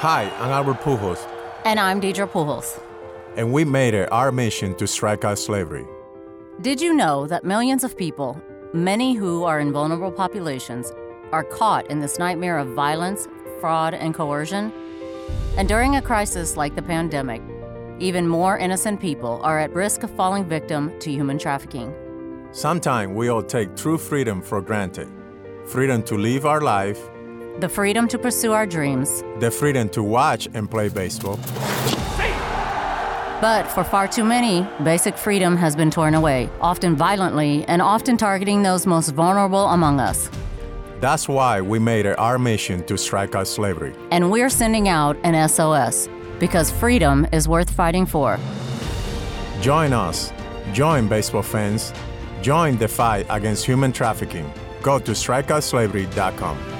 Hi, I'm Albert Pujols, And I'm Deidre Pujols. and we made it our mission to strike out slavery. Did you know that millions of people, many who are in vulnerable populations, are caught in this nightmare of violence, fraud, and coercion? And during a crisis like the pandemic, even more innocent people are at risk of falling victim to human trafficking. Sometimes we all take true freedom for granted. Freedom to live our life, The freedom to pursue our dreams, the freedom to watch and play baseball. but for far too many, basic freedom has been torn away, often violently and often targeting those most vulnerable among us. That's why we made it our mission to strike out slavery. And we're sending out an SOS because freedom is worth fighting for. Join us. Join baseball fans. Join the fight against human trafficking. Go to strikeoutslavery.com.